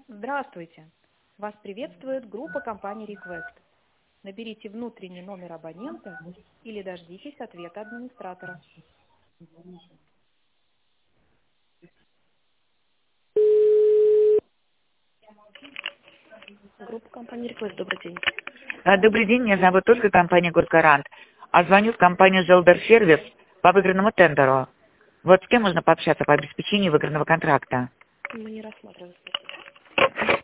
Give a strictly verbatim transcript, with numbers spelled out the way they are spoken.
Здравствуйте! Вас приветствует группа компании Request. Наберите внутренний номер абонента или дождитесь ответа администратора. Группа компании Request, добрый день. А, Добрый день, меня зовут Ольга, компания «Горгарант». А звоню в компанию «Желдер-сервис» по выигранному тендеру. Вот с кем можно пообщаться по обеспечению выигранного контракта? Мы не рассматриваем.